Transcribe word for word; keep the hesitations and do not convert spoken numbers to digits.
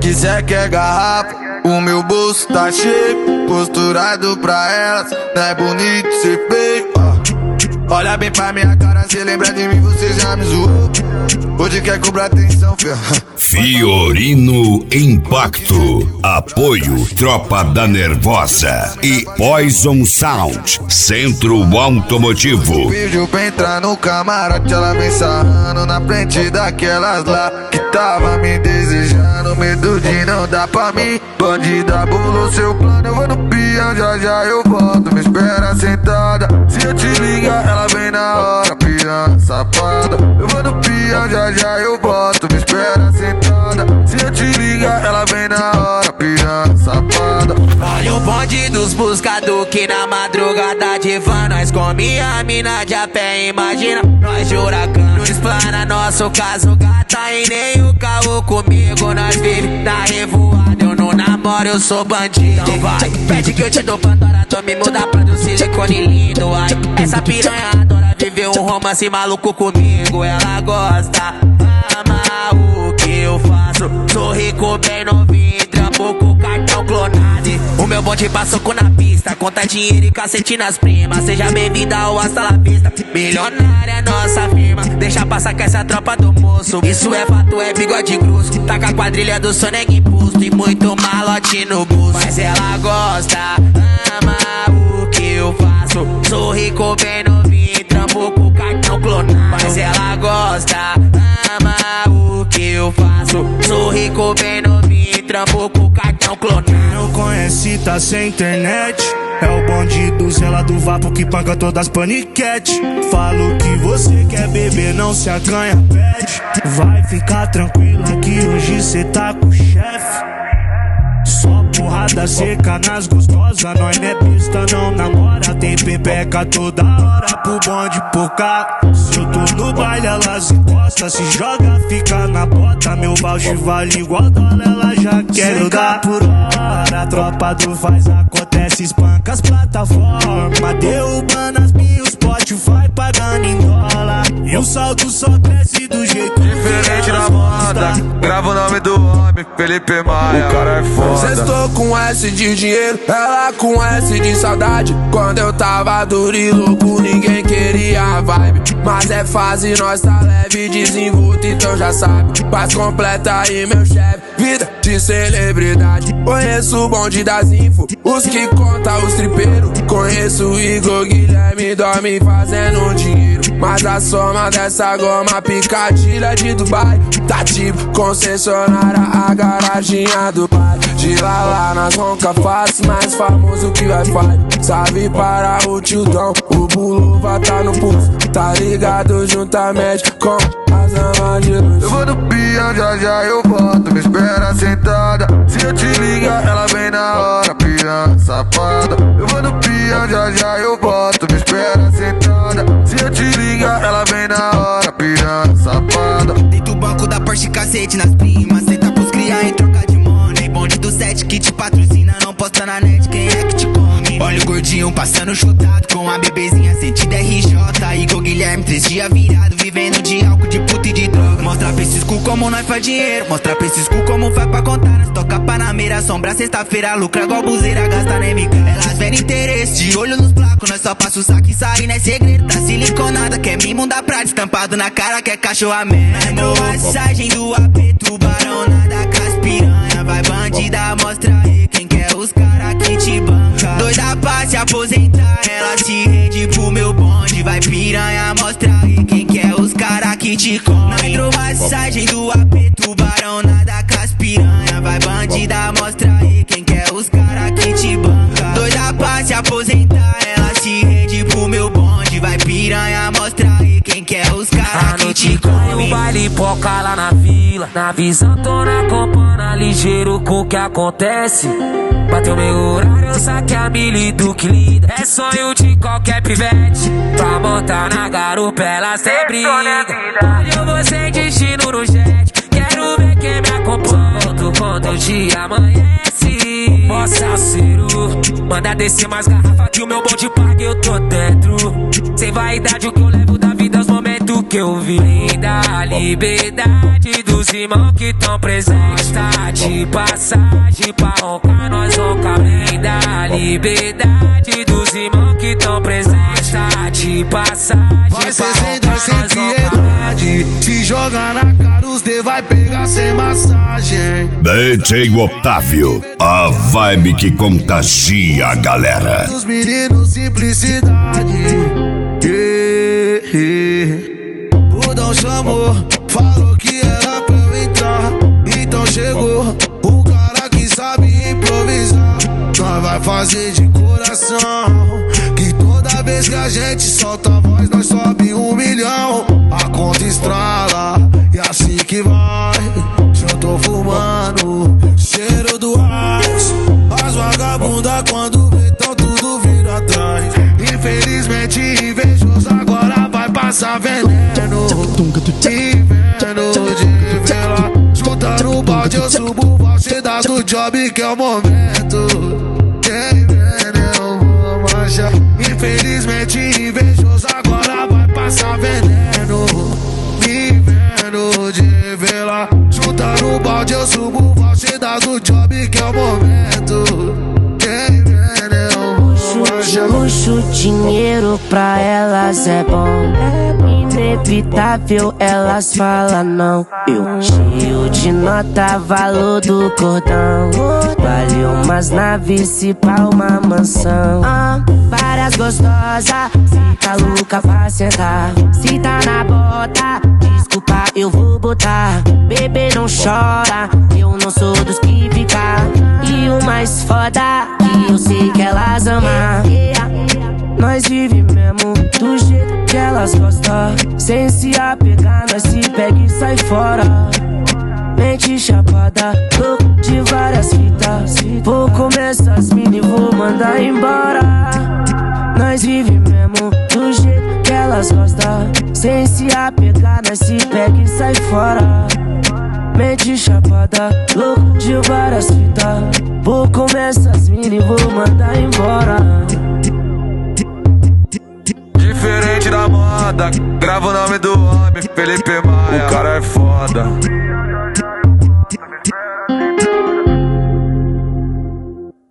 que cê quer garrafa, o meu bolso tá cheio, posturado pra elas, não é bonito ser feio. Olha bem pra minha cara, cê lembra de mim, você já me zoou. Hoje quer cobrar atenção, fia. Fiorino Impacto. Apoio Tropa da Nervosa e Poison Sound, Centro Automotivo. Pediu pra entrar no camarote, ela vem sarrando na frente daquelas lá que tava me desejando. Medo de não dar pra mim, bandida bolou seu plano. Eu vou no peão, já já eu volto, me espera sentada. Se eu te ligar, ela vem na hora, piranha safada. Eu vou no peão, já já eu volto, me espera sentada. Se eu te ligar, ela vem na hora, piranha safada. Olha o bonde dos buscador que na madrugada de van nós come a mina de a pé, imagina nós de huracão. Explana nosso caso, gata, e nem o caô comigo. Nós vive na revoada, eu não namoro, eu sou bandido. Então vai, pede que eu te dou Pandora, tô me muda pra do silicone lindo. Ai, essa piranha adora viver um romance maluco comigo. Ela gosta, ama o que eu faço. Sou rico, bem novinho, trampo com cartão clonado. O meu bonde passou com na pista, conta dinheiro e cacete nas primas. Seja bem-vinda ao Hasta La Vista, milionária é nossa firma. Deixa passar com essa tropa do moço, isso é fato, é bigode grosso. Tá com a quadrilha do Sonic imposto e muito malote no bolso. Mas ela gosta, ama o que eu faço. Sou rico, bem novinho, trampo com cartão clonado. Mas ela gosta, ama o que eu faço. Sou rico, bem novinho, trampo com cartão clonado. Não conhece, tá sem internet. É o bonde do Zela do Vapo que paga todas as paniquete. Falo que você quer beber, não se acanha, pede. Vai ficar tranquila que hoje cê tá com o chefe. Só porrada seca nas gostosas, nós não é besta, não namora. Tem pepeca toda hora pro bonde pocar. Se eu tô no baile, elas encostam, se joga, fica na bota. Meu voucher vale igual dólar, ela já quer jogar por hora. A tropa do faz acontece, espanca as plataformas. Derrubando as minhas, Spotify pagando em dólar. E o saldo só cresce do jeito diferente na moda. Grava o nome do homem, Felipe Maia. O cara é foda. Cê estou com S de dinheiro, ela com S de saudade. Quando eu tava duro e louco, ninguém queria a vibe. Mas é fase, nós tá leve, desenvolto, então já sabe. Paz completa aí, meu chefe, vida de celebridade. Conheço o bonde das info, os que conta os tripeiros. Conheço o Igor Guilherme, dorme fazendo dinheiro. Mas a soma dessa goma picadilha de Dubai tá tipo concessionária, a garaginha do pai. De lá lá nas ronca fácil, mais famoso que Wi-Fi. Salve para o tildão, o Bulova tá no pulso. Tá ligado juntamente com as amas de luz. Eu vou no peão, já já eu volto, me espera sentada. Se eu te ligar, ela vem na hora, piranha safada. Eu vou no peão, já já eu volto, me espera sentada. Se eu te ligar, ela vem na hora, piranha safada. Deita o banco da Porsche, cacete nas primas. Senta pros cria em troca de money. Bonde do set que te patrocina, não posta na net, quem é que te come? Olha o gordinho passando chutado com a bebezinha sentida R J. Igor Guilherme, três dias virado, vivendo de álcool, de puta e de droga. Mostra pra esses cu como nós faz dinheiro, mostra pra esses cu como faz pra contar. Nós toca Panameira, sombra, sexta-feira, lucra igual buzeira, gasta na M K. Elas vêm interesse, de olho nos placos, nós só passa o saco e sai, não é segredo. Tá siliconada, quer mimo da prata, estampado na cara, quer cachorro merda. Massagem do A P, tubarão, nada com as piranha. Vai bandida, mostra aí quem quer os cara que te banca. Doida pra se aposentar, ela se rende pro meu bonde. Vai piranha, mostra aí quem quer os cara que te come. Na hidromassagem do A P, tubarão, nada com as piranha. Vai bandida, mostra aí quem quer os cara que te banca. Doida pra se aposentar, ela se rende pro meu bonde. Vai piranha, mostra aí quem quer os cara que te come. O baile poca lá na vila, na visão tô na compana, ligeiro com o que acontece. Bateu meu horário, eu saquei a mili do que linda. É sonho de qualquer pivete, pra montar na garupa ela sempre liga. Hoje eu vou sem destino no jet, quero ver quem me acompanha. Volto quando o dia amanhece. Moça Ciro, manda descer mais garrafa que o meu bonde paga, eu tô dentro. Sem vaidade o que eu levo da vida, os momentos que eu vi. Da liberdade dos irmãos que tão presentes. Tá de De passagem pra roncar, nós ronca blindar. Liberdade dos irmãos que tão presentes. De passagem vai ser pra sem dó, roncar, sem nós ronca piedade. Se jogar na cara, os D vai pegar sem massagem. D J Otávio, a vibe que contagia a galera. Os meninos, simplicidade. Yeah, yeah. Budão chamou, falou que era pra eu entrar. Então chegou o cara que sabe improvisar. Nós vai fazer de coração, que toda vez que a gente solta a voz, nós sobe um milhão. A conta estrala, e assim que vai. Já tô fumando, cheiro do ice. As vagabundas quando vê tão tudo vira atrás. Infelizmente invejoso agora vai passar veneno. Inverno de vela, escuta no balde eu subo valseda do job que é o momento. Quem vem eu vou marchar. Infelizmente invejoso agora vai passar veneno. Inverno de vela, escuta no balde eu subo valseda do job que é o momento. Quem vem eu vou marchar. Luxo, dinheiro pra elas é bom. Inevitável, elas falam não. Eu cheio de nota, valor do cordão. Vale umas naves, se pá uma mansão. ah, Várias gostosas, fica louca pra sentar. Se tá na bota, desculpa, eu vou botar. Bebê não chora, eu não sou dos que fica. E o mais foda, que eu sei que elas amam. Nós vive mesmo do jeito que elas gostam. Sem se apegar, nós se pega e sai fora. Mente chapada, louco de várias fitas. Vou comer essas mini, vou mandar embora. Nós vive mesmo do jeito que elas gostam. Sem se apegar, nós se pega e sai fora. Mente chapada, louco de várias fitas. Vou comer essas mini, vou mandar embora. Diferente da moda, grava o nome do homem, Felipe Maia. O cara é foda.